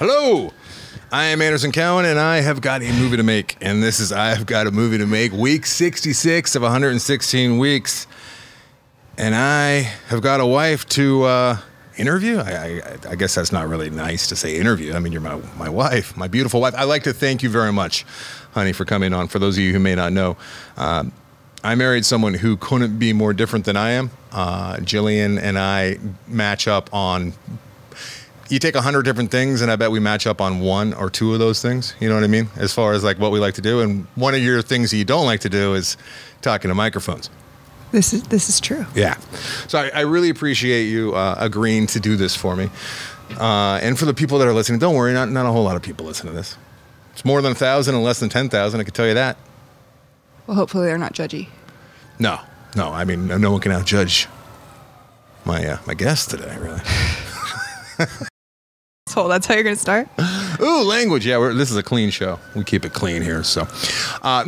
Hello, I am Anderson Cowan, and I have got a movie to make. And this is I've Got a Movie to Make, week 66 of 116 weeks. And I have got a wife to interview. I guess that's not really nice to say interview. I mean, you're my wife, my beautiful wife. I'd like to thank you very much, honey, for coming on. For those of you who may not know, I married someone who couldn't be more different than I am. Jillian and I match up on... You take 100 different things, and I bet we match up on one or two of those things. You know what I mean? As far as like what we like to do. And one of your things that you don't like to do is talking to microphones. This is true. Yeah. So I really appreciate you agreeing to do this for me. And for the people that are listening, don't worry, not a whole lot of people listen to this. It's more than 1,000 and less than 10,000, I can tell you that. Well, hopefully they're not judgy. No. I mean, no one can outjudge my guest today, really. So that's how you're going to start? Ooh, language. Yeah, this is a clean show. We keep it clean here. So, I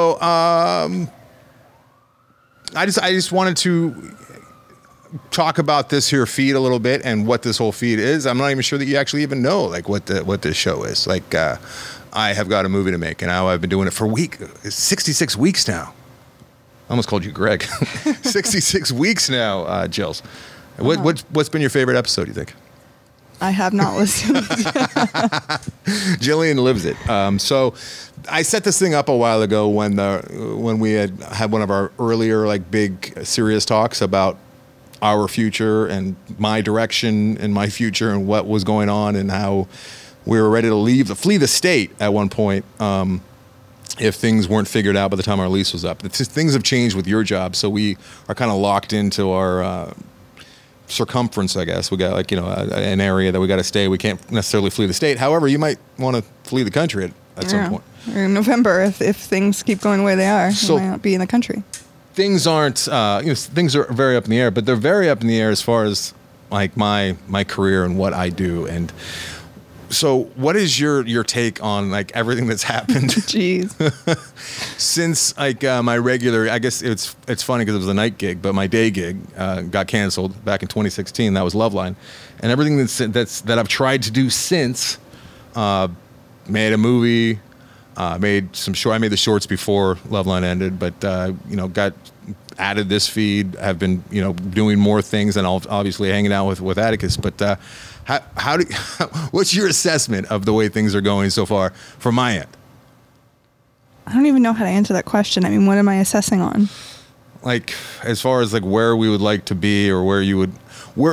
just wanted to talk about this here feed a little bit and what this whole feed is. I'm not even sure that you actually even know like what this show is. Like, I have got a movie to make, and now I've been doing it for 66 weeks now. I almost called you Greg. 66 weeks now, Jills. What's been your favorite episode, you think? I have not listened. Jillian lives it. So I set this thing up a while ago when we had one of our earlier like big serious talks about our future and my direction and my future and what was going on and how we were ready to flee the state at one point if things weren't figured out by the time our lease was up. Things have changed with your job, so we are kind of locked into our circumference, I guess. We got an area that we got to stay. We can't necessarily flee the state. However, you might want to flee the country at some point. In November, if things keep going the way they are, you might not be in the country. Things aren't, things are very up in the air, but they're very up in the air as far as like my career and what I do. And so what is your take on like everything that's happened? Jeez. Since like my regular, I guess it's funny because it was a night gig, but my day gig got canceled back in 2016. That was Loveline, and everything that I've tried to do since, made a movie, made some short. I made the shorts before Loveline ended, but got added this feed. Have been doing more things, and obviously hanging out with Atticus, but. What's your assessment of the way things are going so far from my end? I don't even know how to answer that question. I mean, what am I assessing on? Like, as far as like where we would like to be or where you would,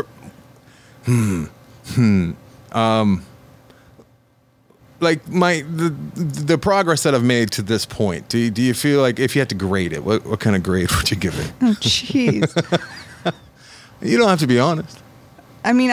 like the progress that I've made to this point. Do you feel like if you had to grade it, what kind of grade would you give it? Oh, jeez. You don't have to be honest. I mean,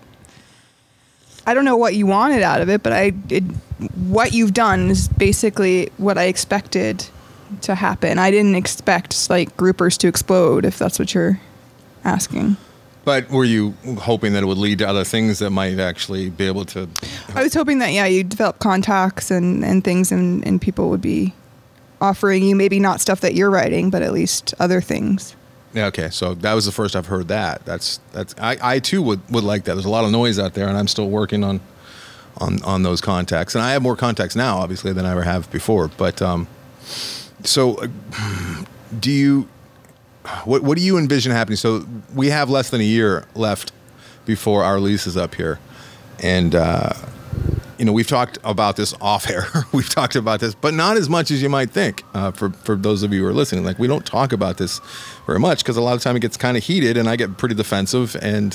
I don't know what you wanted out of it, but what you've done is basically what I expected to happen. I didn't expect like groupers to explode, if that's what you're asking. But were you hoping that it would lead to other things that might actually be able to... I was hoping that, you'd develop contacts and things and people would be offering you maybe not stuff that you're writing, but at least other things. Yeah, okay, so that was the first I've heard that. I too would like that. There's a lot of noise out there, and I'm still working on those contacts. And I have more contacts now, obviously, than I ever have before. But so do you... What do you envision happening? So we have less than a year left before our lease is up here, and we've talked about this off air. We've talked about this, but not as much as you might think. For those of you who are listening, like we don't talk about this very much because a lot of time it gets kind of heated, and I get pretty defensive. And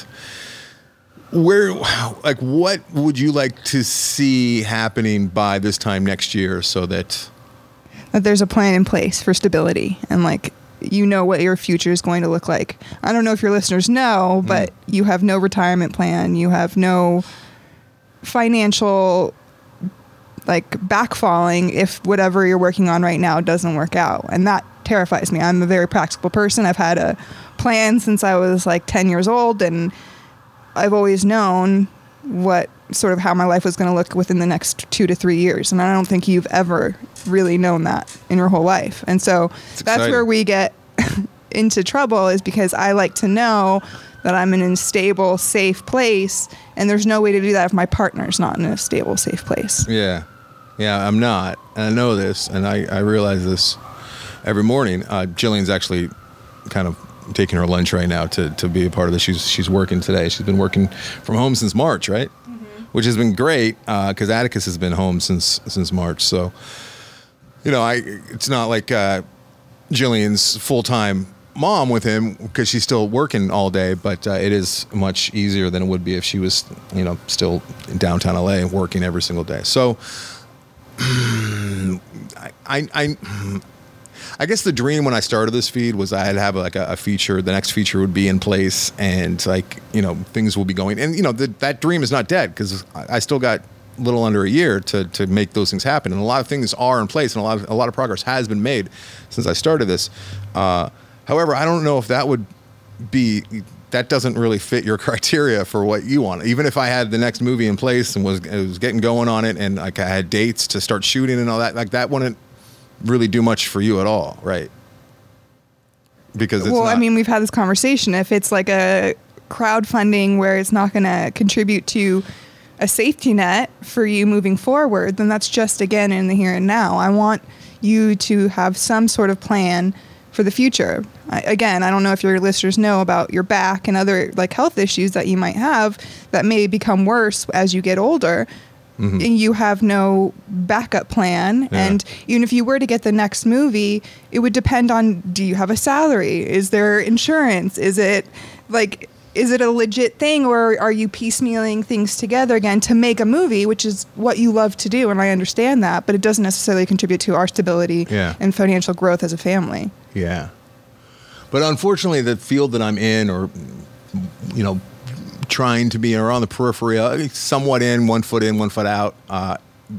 what would you like to see happening by this time next year so that there's a plan in place for stability and what your future is going to look like. I don't know if your listeners know, but you have no retirement plan. You have no financial backfalling if whatever you're working on right now doesn't work out. And that terrifies me. I'm a very practical person. I've had a plan since I was 10 years old, and I've always known what sort of how my life was going to look within the next 2 to 3 years. And I don't think you've ever really known that in your whole life. And so that's where we get into trouble, is because I like to know that I'm in a stable, safe place, and there's no way to do that if my partner's not in a stable, safe place. Yeah. Yeah, I'm not. And I know this, and I realize this every morning. Jillian's actually kind of taking her lunch right now to be a part of this. She's working today. She's been working from home since March, right? Mm-hmm. Which has been great because Atticus has been home since March. So, it's not like Jillian's full-time mom with him because she's still working all day, but it is much easier than it would be if she was, still in downtown LA working every single day. So, I guess the dream when I started this feed was I'd have like a feature. The next feature would be in place, and things will be going. And that dream is not dead because I still got a little under a year to make those things happen. And a lot of things are in place, and a lot of progress has been made since I started this. However, I don't know if that doesn't really fit your criteria for what you want. Even if I had the next movie in place and was getting going on it, and like I had dates to start shooting and all that, like that wouldn't really do much for you at all, right? Because we've had this conversation. If it's like a crowdfunding where it's not going to contribute to a safety net for you moving forward, then that's just, again, in the here and now. I want you to have some sort of plan for the future. I don't know if your listeners know about your back and other like health issues that you might have that may become worse as you get older. Mm-hmm. And you have no backup plan. Yeah. And even if you were to get the next movie, it would depend on, do you have a salary? Is there insurance? Is it a legit thing, or are you piecemealing things together again to make a movie, which is what you love to do, and I understand that, but it doesn't necessarily contribute to our stability and financial growth as a family. Yeah. But unfortunately, the field that I'm in, or, trying to be, or on the periphery, somewhat in, 1 foot in, 1 foot out, I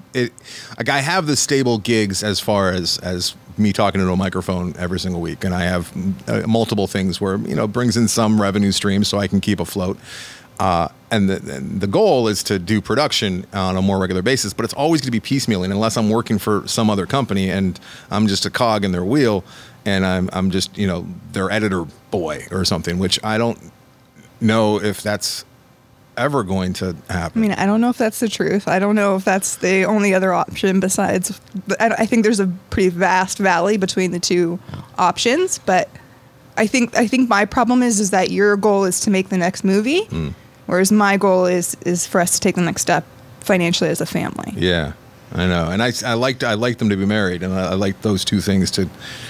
have the stable gigs as far as me talking into a microphone every single week, and I have multiple things where brings in some revenue streams so I can keep afloat. And the goal is to do production on a more regular basis, but it's always going to be piecemealing unless I'm working for some other company and I'm just a cog in their wheel, and I'm just their editor boy or something, which I don't know if that's ever going to happen. I mean, I don't know if that's the truth. I don't know if that's the only other option besides. I think there's a pretty vast valley between the two options, but I think my problem is that your goal is to make the next movie, whereas my goal is for us to take the next step financially as a family. Yeah, I know, and I like them to be married, and I like those two things to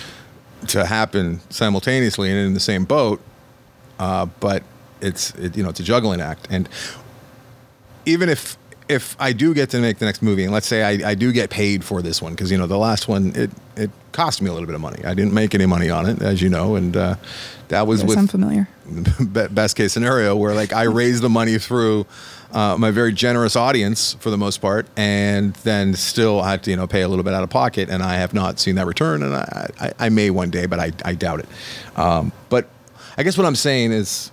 happen simultaneously and in the same boat, but. It's a juggling act, and even if I do get to make the next movie, and let's say I do get paid for this one, because the last one it cost me a little bit of money. I didn't make any money on it, as you know, and that was with I'm familiar. Best case scenario, where like I raised the money through my very generous audience for the most part, and then still had to pay a little bit out of pocket, and I have not seen that return, and I may one day, but I doubt it. But I guess what I'm saying is.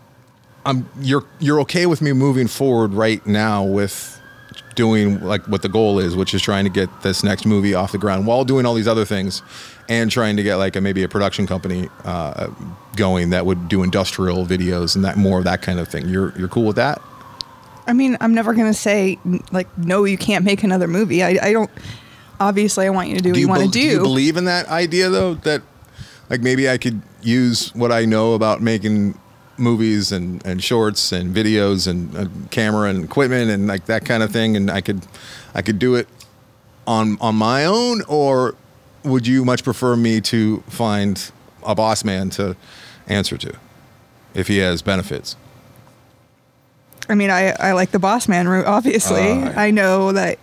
You're okay with me moving forward right now with doing like what the goal is, which is trying to get this next movie off the ground while doing all these other things, and trying to get like maybe a production company going that would do industrial videos and that more of that kind of thing. You're cool with that? I mean, I'm never gonna say like no, you can't make another movie. I don't. Obviously, I want you to do what you want to do. Do you believe in that idea though? That like maybe I could use what I know about making movies and shorts and videos and camera and equipment and like that kind of thing, and I could do it on my own, or would you much prefer me to find a boss man to answer to if he has benefits? I mean, I like the boss man route, obviously. I know that.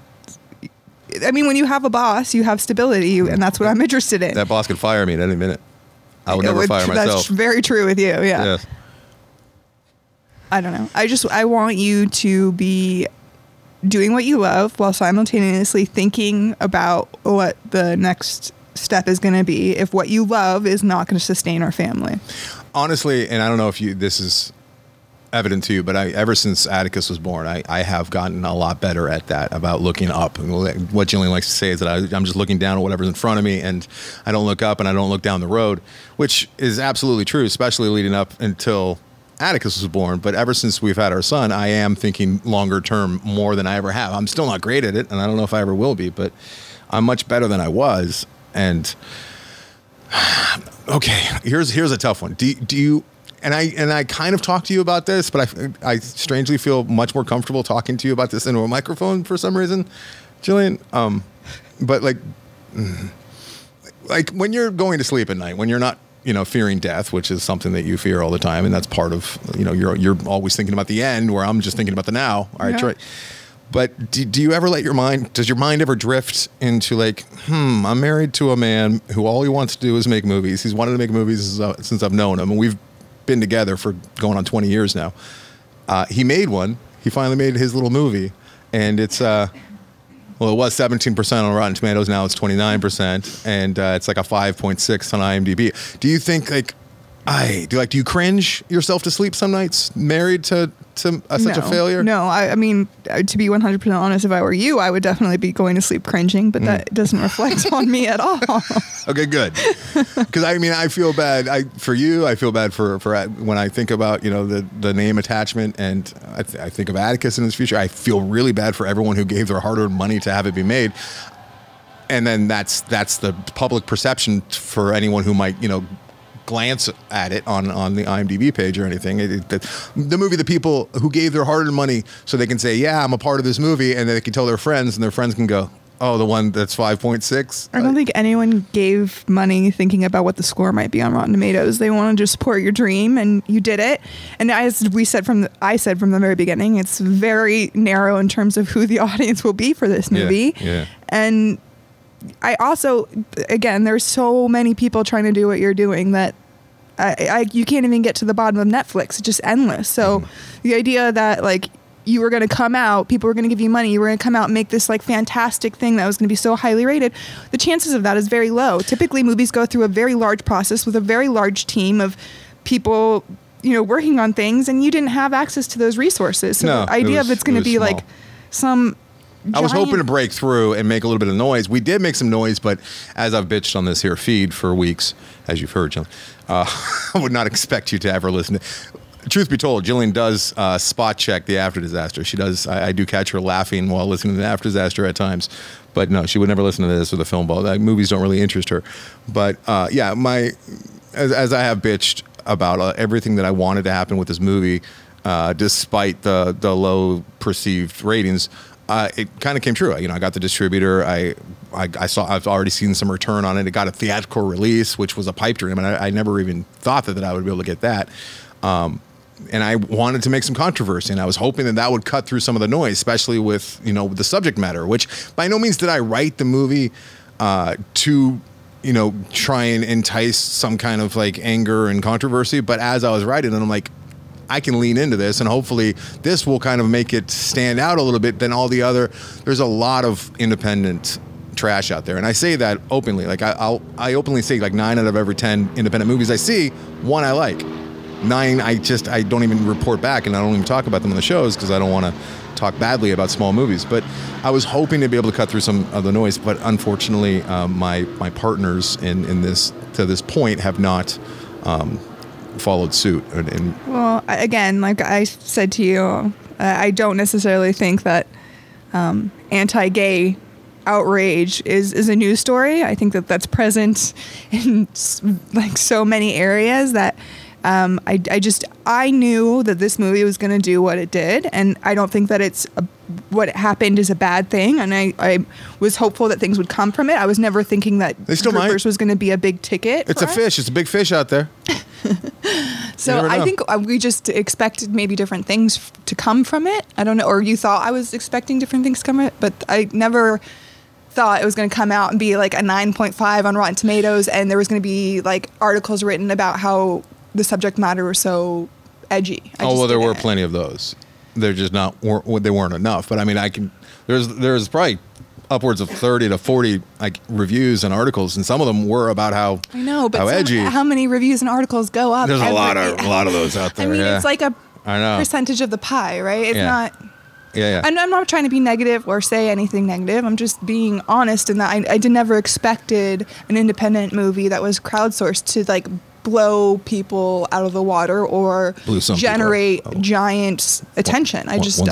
I mean, when you have a boss, you have stability, and that's what I'm interested in. That boss could fire me at any minute. I would never fire myself. That's very true with you, yeah. Yes. I don't know. I want you to be doing what you love while simultaneously thinking about what the next step is going to be if what you love is not going to sustain our family. Honestly, and I don't know if this is evident to you, but ever since Atticus was born, I have gotten a lot better at that, about looking up. And what Jillian likes to say is that I'm just looking down at whatever's in front of me, and I don't look up and I don't look down the road, which is absolutely true, especially leading up until Atticus was born, but ever since we've had our son, I am thinking longer term more than I ever have. I'm still not great at it, and I don't know if I ever will be, but I'm much better than I was. And okay, here's a tough one. Do you? And I kind of talked to you about this, but I strangely feel much more comfortable talking to you about this into a microphone for some reason, Jillian. But like when you're going to sleep at night, when you're not, fearing death, which is something that you fear all the time, and that's part of, you're always thinking about the end, where I'm just thinking about the now. All right, right. But do you ever does your mind ever drift into like, I'm married to a man who all he wants to do is make movies. He's wanted to make movies since I've known him, and we've been together for going on 20 years now. He made one. He finally made his little movie, and it's it was 17% on Rotten Tomatoes. Now it's 29%, and it's like a 5.6 on IMDb. Do you think do you cringe yourself to sleep some nights married to such a failure? No, I mean, to be 100% honest, if I were you, I would definitely be going to sleep cringing, but that doesn't reflect on me at all. Okay, good. Because I feel bad for you. I feel bad for when I think about the name attachment, and I think of Atticus in his future. I feel really bad for everyone who gave their hard-earned money to have it be made. And then that's the public perception for anyone who might glance at it on the IMDb page or anything. The movie, the people who gave their hard-earned money so they can say, yeah, I'm a part of this movie, and then they can tell their friends, and their friends can go, oh, the one that's 5.6. I don't think anyone gave money thinking about what the score might be on Rotten Tomatoes. They wanted to support your dream, and you did it. And as I said from the very beginning, it's very narrow in terms of who the audience will be for this movie. Yeah. And I also, again, there's so many people trying to do what you're doing that you can't even get to the bottom of Netflix. It's just endless. So the idea that like you were going to come out, people were going to give you money, you were going to come out and make this like fantastic thing that was going to be so highly rated, the chances of that is very low. Typically movies go through a very large process with a very large team of people, working on things, and you didn't have access to those resources. So the idea of it's going to be small. Like some I was hoping to break through and make a little bit of noise. We did make some noise, but as I've bitched on this here feed for weeks, as you've heard, Jillian, I would not expect you to ever listen to. Truth be told, Jillian does spot check the After Disaster. She does. I do catch her laughing while listening to the After Disaster at times, but no, she would never listen to this or the Film Ball. Movies don't really interest her. But as I have bitched about everything that I wanted to happen with this movie, despite the low perceived ratings. It kind of came true. I got the distributor. I've already seen some return on it. It got a theatrical release, which was a pipe dream, and I never even thought that I would be able to get that. And I wanted to make some controversy, and I was hoping that would cut through some of the noise, especially with the subject matter. Which by no means did I write the movie to try and entice some kind of like anger and controversy. But as I was writing it, I'm like, I can lean into this, and hopefully this will kind of make it stand out a little bit than all the other. There's a lot of independent trash out there, and I say that openly. Like I openly say like 9 out of every 10 independent movies I see, 1 I like. 9 I don't even report back, and I don't even talk about them on the shows because I don't want to talk badly about small movies. But I was hoping to be able to cut through some of the noise, but unfortunately my partners in this to this point have not followed suit. Well, again, like I said to you, I don't necessarily think that anti-gay outrage is a news story. I think that that's present in like so many areas that I knew that this movie was going to do what it did, and I don't think that what happened is a bad thing, and I was hopeful that things would come from it. I was never thinking that Groupers was going to be a big ticket. It's a fish. It's a big fish out there. So I think we just expected maybe different things to come from it. I don't know, or you thought I was expecting different things to come from it, but I never thought it was going to come out and be like a 9.5 on Rotten Tomatoes, and there was going to be like articles written about how the subject matter was so edgy. There were plenty of those. They're just they weren't enough. But I mean, there's probably upwards of 30 to 40 like reviews and articles, and some of them were about how edgy. How many reviews and articles go up? There's a lot of those out there. I mean, it's like a percentage of the pie, right? It's not. Yeah. And I'm not trying to be negative or say anything negative. I'm just being honest in that I never expected an independent movie that was crowdsourced to like blow people out of the water or generate giant attention.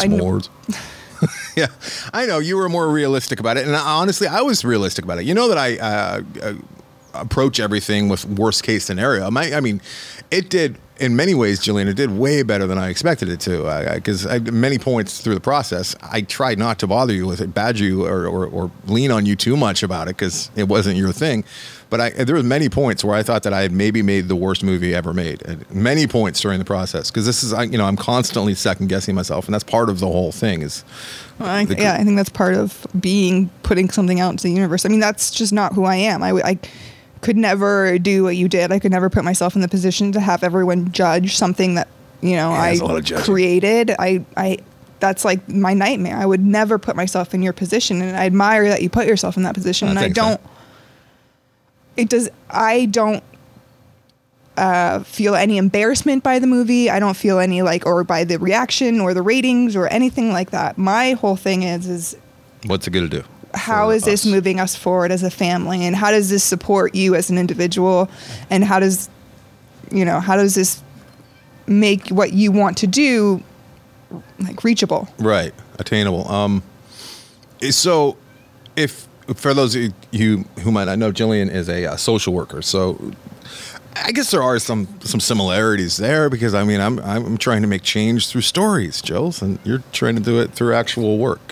Yeah, I know you were more realistic about it, and honestly, I was realistic about it. You know that I approach everything with worst case scenario. I mean, it did in many ways, Jillian. It did way better than I expected it to. Because at many points through the process, I tried not to bother you with it, badger you, or lean on you too much about it because it wasn't your thing. But there were many points where I thought that I had maybe made the worst movie ever made. At many points during the process, because this is, I'm constantly second guessing myself, and that's part of the whole thing. I think that's part of putting something out into the universe. I mean, that's just not who I am. I could never do what you did. I could never put myself in the position to have everyone judge something that I created. That's like my nightmare. I would never put myself in your position, and I admire that you put yourself in that position. And I don't. I don't feel any embarrassment by the movie. I don't feel any or by the reaction or the ratings or anything like that. My whole thing is what's it going to do? How is this moving us forward as a family, and how does this support you as an individual, and how does this make what you want to do reachable? Right, attainable. So if for those of you who might not know, Jillian is a social worker. So I guess there are some similarities there, because I'm trying to make change through stories, Jules, and you're trying to do it through actual work.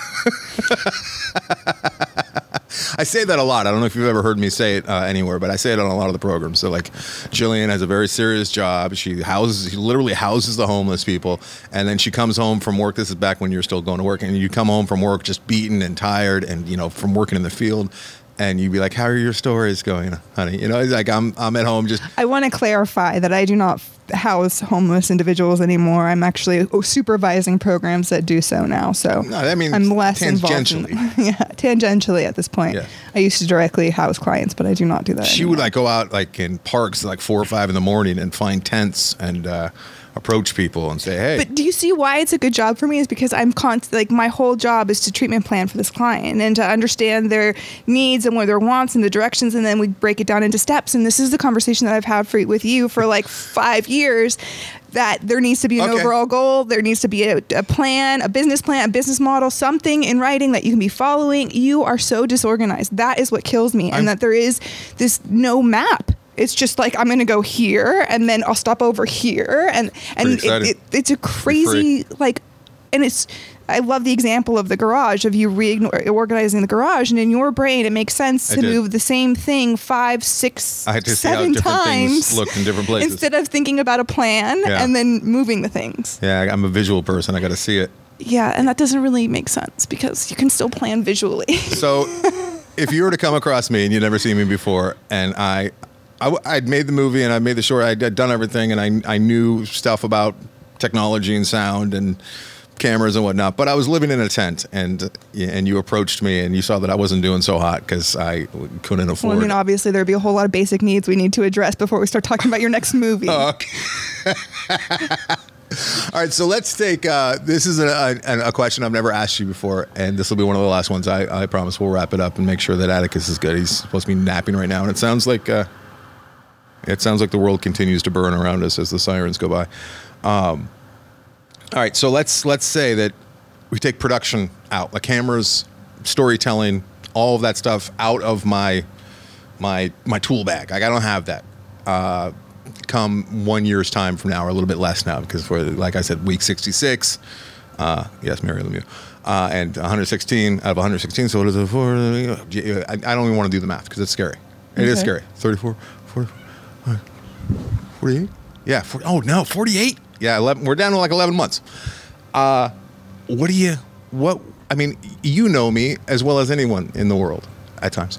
I say that a lot. I don't know if you've ever heard me say it anywhere, but I say it on a lot of the programs. So Jillian has a very serious job. She literally houses the homeless people, and then she comes home from work. This is back when you're still going to work, and you come home from work just beaten and tired, and from working in the field. And you'd be like, "How are your stories going, honey?" It's like I'm at home just. I want to clarify that I do not house homeless individuals anymore. I'm actually supervising programs that do so now. So I'm less involved. Tangentially at this point. Yeah. I used to directly house clients, but I do not do that. She anymore. would go out in parks 4 or 5 in the morning and find tents and approach people and say, "Hey." But do you see why it's a good job for me? Is because I'm my whole job is to treatment plan for this client and to understand their needs and what their wants and the directions, and then we break it down into steps. And this is the conversation that I've had with you for 5 years. That there needs to be an overall goal. There needs to be a plan, a business model, something in writing that you can be following. You are so disorganized. That is what kills me, and that there is this no map. It's just I'm going to go here, and then I'll stop over here, and it's a crazy and it's. I love the example of the garage, of you reorganizing the garage, and in your brain it makes sense to move the same thing 5, 6, 7 times. Things look in different places instead of thinking about a plan and then moving the things. Yeah, I'm a visual person. I got to see it. Yeah, and that doesn't really make sense because you can still plan visually. So, if you were to come across me and you'd never seen me before, and I'd made the movie and I made the short, I'd done everything, and I knew stuff about technology and sound and cameras and whatnot, but I was living in a tent, and you approached me and you saw that I wasn't doing so hot because I couldn't afford. Well, obviously there'd be a whole lot of basic needs we need to address before we start talking about your next movie. Okay. All right, so let's take. This is a question I've never asked you before, and this will be one of the last ones. I promise we'll wrap it up and make sure that Atticus is good. He's supposed to be napping right now, and it sounds like the world continues to burn around us as the sirens go by. All right, so let's say that we take production out, the cameras, storytelling, all of that stuff out of my tool bag. I don't have that. Come 1 year's time from now, or a little bit less now, because like I said, week 66. Yes, Mary Lemieux. And 116 out of 116. So what is it for? I don't even want to do the math because it's scary. It is scary. 34, 40, 48. Yeah. 48. Yeah, 11. We're down to 11 months. I mean, you know me as well as anyone in the world at times.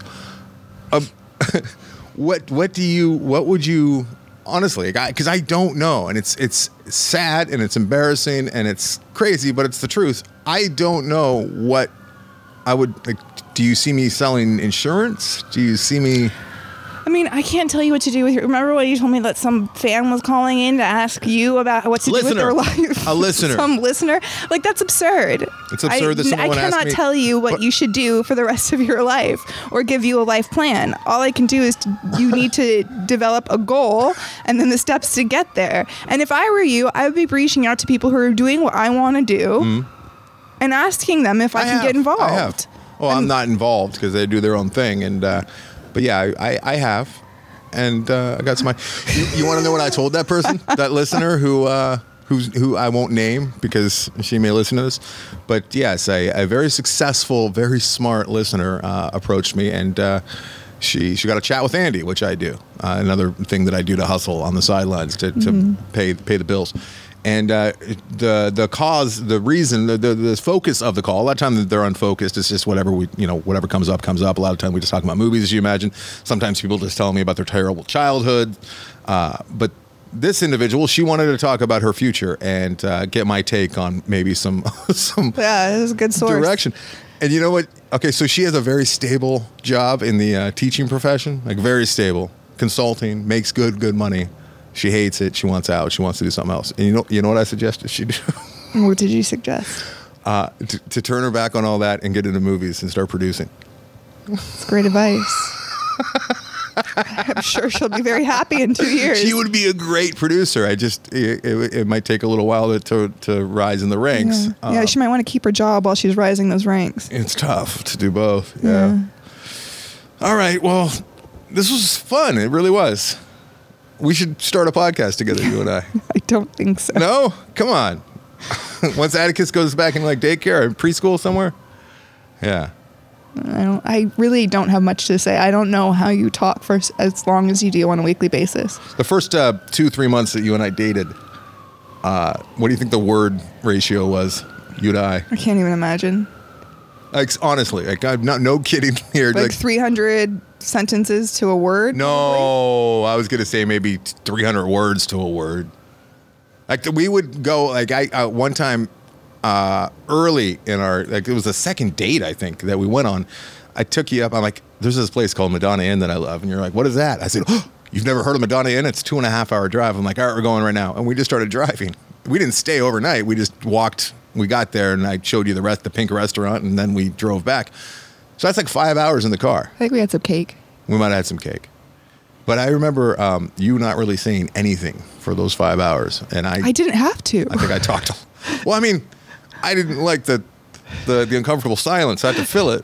What would you, honestly, because I don't know, and it's sad and it's embarrassing and it's crazy, but it's the truth. I don't know what I would, do you see me selling insurance? Do you see me? I mean, I can't tell you what to do with your... Remember when you told me that some fan was calling in to ask you about what to do with their life? A listener. Some listener. Like, that's absurd. It's absurd that someone I cannot tell you what you should do for the rest of your life or give you a life plan. All I can do is you need to develop a goal and then the steps to get there. And if I were you, I would be reaching out to people who are doing what I want to do and asking them if I can get involved. I have. Well, I'm not involved because they do their own thing. And but yeah, I have. And I got some... You want to know what I told that person, that listener who I won't name because she may listen to this? But yes, a very successful, very smart listener approached me, and she got a chat with Andy, which I do. Another thing that I do to hustle on the sidelines to pay the bills. And the cause, the reason, the focus of the call, a lot of times they're unfocused. It's just whatever whatever comes up. A lot of time we just talk about movies, as you imagine. Sometimes people just tell me about their terrible childhood. But this individual, she wanted to talk about her future and get my take on maybe some yeah, it was a good source. Direction. And you know what? Okay, so she has a very stable job in the teaching profession, like very stable, consulting, makes good money. She hates it. She wants out. She wants to do something else. And you know what I suggested she do? What did you suggest? To turn her back on all that and get into movies and start producing. That's great advice. I'm sure she'll be very happy in 2 years. She would be a great producer. It might take a little while to rise in the ranks. Yeah, she might want to keep her job while she's rising those ranks. It's tough to do both. Yeah. All right. Well, this was fun. It really was. We should start a podcast together, you and I. I don't think so. No? Come on. Once Atticus goes back in like daycare or preschool somewhere? Yeah. I really don't have much to say. I don't know how you talk for as long as you do on a weekly basis. The first 2-3 months that you and I dated, what do you think the word ratio was, you and I? I can't even imagine. Like, honestly, like, I'm not, no kidding here. Like 300 sentences to a word? No, I was going to say maybe 300 words to a word. Like, we would go, like, one time early in our, like, it was the second date, I think, that we went on. I took you up. I'm like, there's this place called Madonna Inn that I love. And you're like, what is that? I said, oh, you've never heard of Madonna Inn? It's a 2.5 hour drive. I'm like, all right, we're going right now. And we just started driving. We didn't stay overnight. We just walked. We got there and I showed you the pink restaurant, and then we drove back. So that's like 5 hours in the car. I think we had some cake. We might have had some cake. But I remember you not really saying anything for those 5 hours. And I didn't have to. I think I talked. Well, I mean, I didn't like the uncomfortable silence. I had to fill it.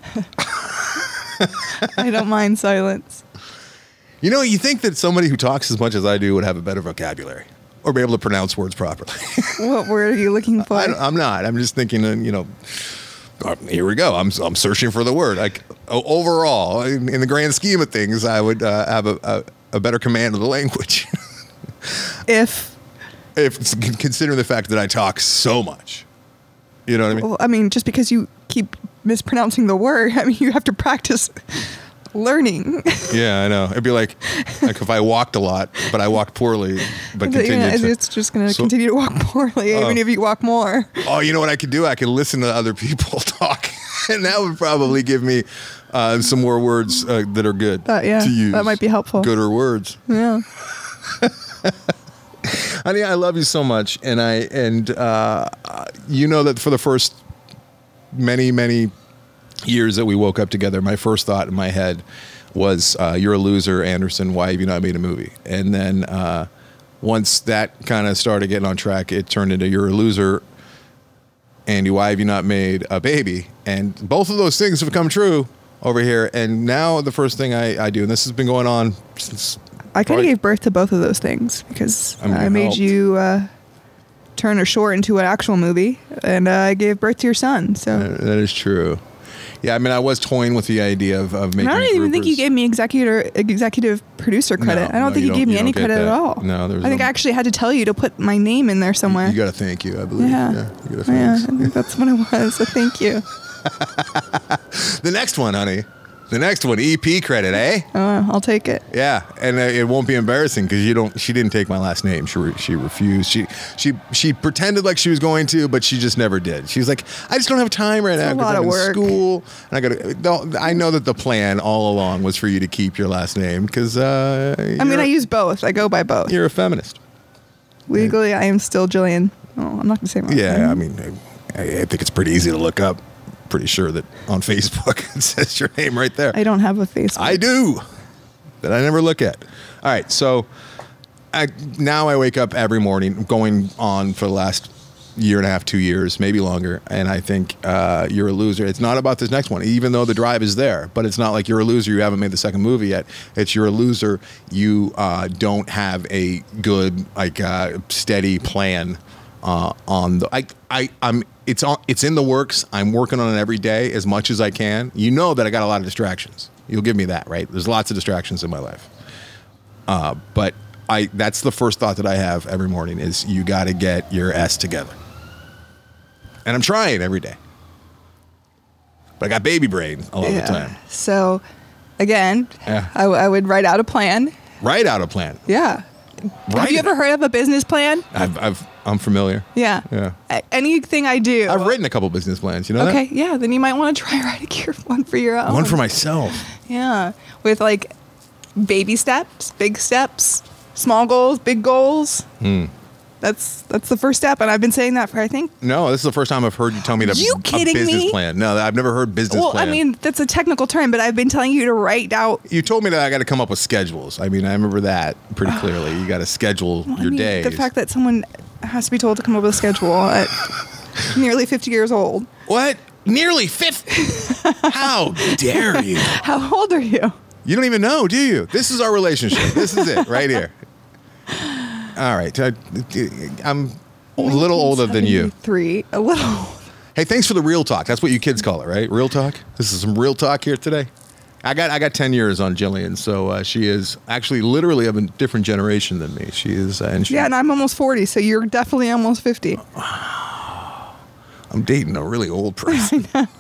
I don't mind silence. You know, you think that somebody who talks as much as I do would have a better vocabulary or be able to pronounce words properly. What word are you looking for? I'm not. I'm just thinking, here we go. I'm searching for the word. Like, overall, in the grand scheme of things, I would have a better command of the language. If considering the fact that I talk so much. You know what I mean? Well, I mean, just because you keep mispronouncing the word, I mean, you have to practice learning. Yeah, I know. It'd be like if I walked a lot, but I walked poorly, but continued to... It's just going to continue to walk poorly, even if you walk more. Oh, you know what I could do? I could listen to other people talk, and that would probably give me some more words that are good to use. That might be helpful. Gooder words. Yeah. Honey, I love you so much, and you know that for the first many years that we woke up together, my first thought in my head was, "You're a loser, Anderson. Why have you not made a movie?" And then once that kind of started getting on track, it turned into, "You're a loser, Andy. Why have you not made a baby?" And both of those things have come true over here. And now the first thing I do, and this has been going on since. I kind of gave birth to both of those things because I made you turn a short into an actual movie, and I gave birth to your son. So that is true. Yeah, I mean, I was toying with the idea of making. I don't even think you gave me executive producer credit. I don't think you gave me any credit at all. No, I think I actually had to tell you to put my name in there somewhere. You got to thank you, I believe. Yeah, you gotta I think that's what it was. So thank you. The next one, honey. The next one, EP credit, eh? I'll take it. Yeah, and it won't be embarrassing because she didn't take my last name. She refused. She pretended like she was going to, but she just never did. She's like, I just don't have time right now because I'm in school, and I know that the plan all along was for you to keep your last name because I use both. I go by both. You're a feminist. Legally, I am still Jillian. Oh, I'm not gonna say my last name. I mean, I think it's pretty easy to look up. Pretty sure that on Facebook it says your name right there. I don't have a Facebook. I do, that I never look at. All right, so now I wake up every morning, going on for the last year and a half, 2 years, maybe longer, and I think you're a loser. It's not about this next one, even though the drive is there, but it's not like you're a loser, you haven't made the second movie yet. It's you're a loser, you don't have a good, steady plan on the. It's in the works. I'm working on it every day as much as I can. You know that I got a lot of distractions. You'll give me that, right? There's lots of distractions in my life. But that's the first thought that I have every morning is you got to get your S together. And I'm trying every day. But I got baby brain a lot of the time. So, again, I would write out a plan. Write out a plan? Yeah. Have you ever heard of a business plan? I'm familiar. Yeah. Anything I do. I've written a couple business plans. You know that? Okay. Yeah. Then you might want to try writing one for your own. One for myself. Yeah. With baby steps, big steps, small goals, big goals. That's the first step, and I've been saying that for, I think. No, this is the first time I've heard you tell me a business plan. No, I've never heard business plan. Well, I mean, that's a technical term, but I've been telling you to write out. You told me that I got to come up with schedules. I mean, I remember that pretty clearly. You got to schedule your days. The fact that someone has to be told to come up with a schedule at nearly 50 years old. What? Nearly 50? How dare you? How old are you? You don't even know, do you? This is our relationship. This is it right here. All right. I'm a little older than you. A little. Hey, thanks for the real talk. That's what you kids call it, right? Real talk? This is some real talk here today. I got 10 years on Jillian, so she is actually literally of a different generation than me. She is. And I'm almost 40, so you're definitely almost 50. I'm dating a really old person. I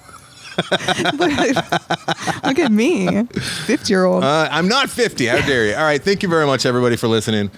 know. Look at me, 50-year-old. I'm not 50. How dare you? All right. Thank you very much, everybody, for listening.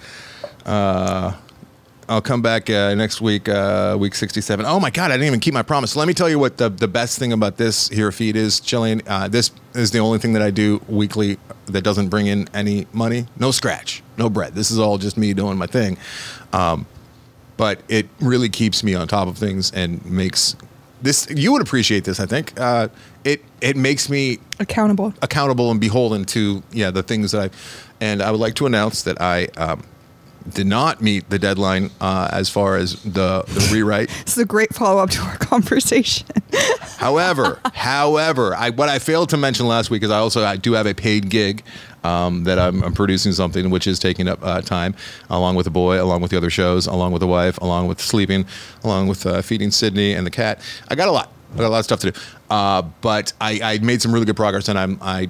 I'll come back next week, week 67. Oh my God, I didn't even keep my promise. So let me tell you what the best thing about this here feed is, Jillian. This is the only thing that I do weekly that doesn't bring in any money. No scratch, no bread. This is all just me doing my thing. But it really keeps me on top of things and makes this. You would appreciate this, I think. It makes me accountable and beholden to the things that and I would like to announce that I did not meet the deadline as far as the rewrite. This is a great follow-up to our conversation. However, what I failed to mention last week is I do have a paid gig that I'm producing something which is taking up time, along with the boy, along with the other shows, along with the wife, along with sleeping, along with feeding Sydney and the cat. I got a lot of stuff to do. But I made some really good progress, and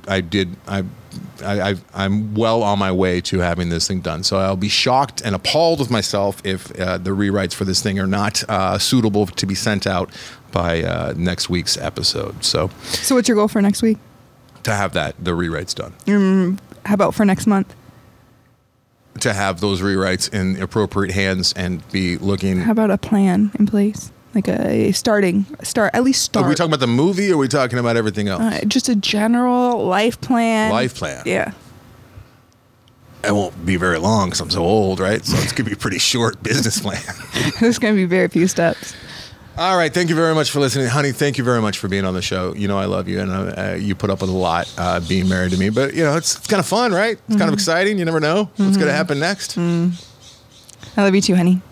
I'm well on my way to having this thing done. So I'll be shocked and appalled with myself if the rewrites for this thing are not suitable to be sent out by next week's episode. So what's your goal for next week? To have the rewrites done. How about for next month? To have those rewrites in appropriate hands and be looking. How about a plan in place? Like at least start. Are we talking about the movie or are we talking about everything else? Just a general life plan. Life plan. Yeah. It won't be very long because I'm so old, right? So it's going to be a pretty short business plan. There's going to be very few steps. All right. Thank you very much for listening. Honey, thank you very much for being on the show. You know I love you, and you put up with a lot being married to me. But, it's kind of fun, right? It's kind of exciting. You never know what's going to happen next. I love you too, honey.